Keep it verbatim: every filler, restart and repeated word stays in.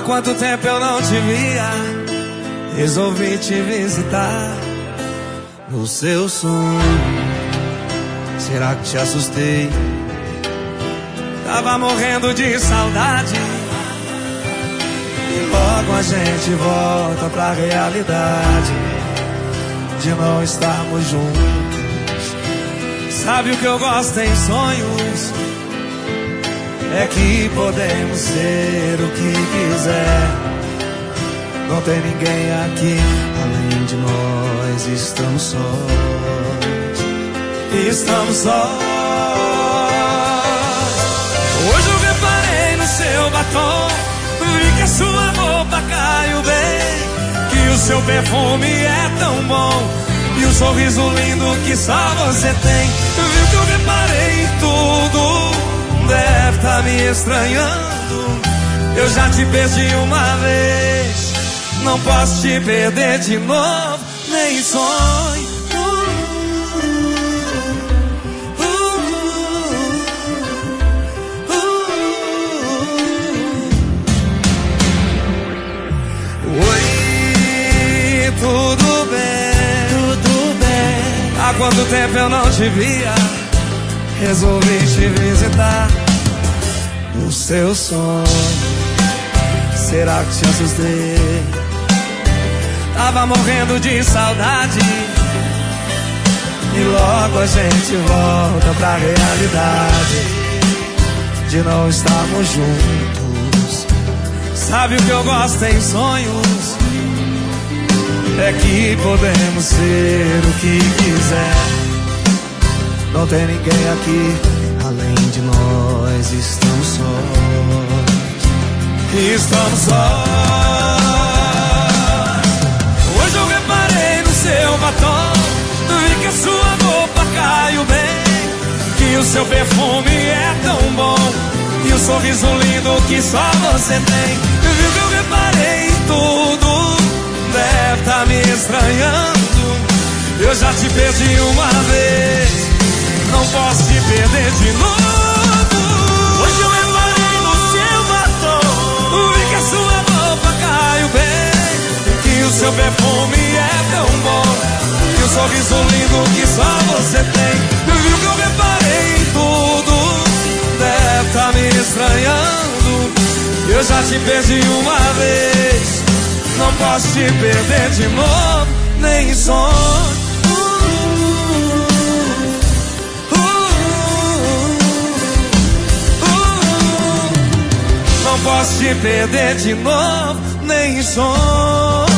quanto tempo eu não te via, resolvi te visitar no seu sonho. Será que te assustei? Tava morrendo de saudade. E logo a gente volta pra realidade de não estarmos juntos. Sabe o que eu gosto em sonhos? É que podemos ser o que quiser. Não tem ninguém aqui além de nós. Estamos sós. Estamos sós. Hoje eu reparei no seu batom, vi que a sua roupa caiu bem, que o seu perfume é tão bom e um sorriso lindo que só você tem. Viu que eu reparei em tudo, deve tá me estranhando. Eu já te perdi uma vez, não posso te perder de novo, nem em sonho. Oi, tudo bem? Tudo bem. Há quanto tempo eu não te via, resolvi te visitar no seu sonho. Será que te assustei? Tava morrendo de saudade. E logo a gente volta pra realidade de não estarmos juntos. Sabe o que eu gosto em sonhos? É que podemos ser o que quiser. Não tem ninguém aqui além de nós. Estamos sós. Estamos sós. Hoje eu reparei no seu batom, vi que a sua roupa caiu bem, que o seu perfume é tão bom e um sorriso lindo que só você tem. Viu que eu reparei em tudo, deve tá me estranhando. Eu já te perdi uma vez, não posso te perder de novo. Hoje eu reparei no seu batom, vi que a sua roupa caiu bem, que o seu perfume é tão bom e um sorriso lindo que só você tem. Viu que eu reparei em tudo, deve tá me estranhando. Eu já te perdi uma vez, não posso te perder de novo, nem em sonho. Não posso te perder de novo, nem em sonho.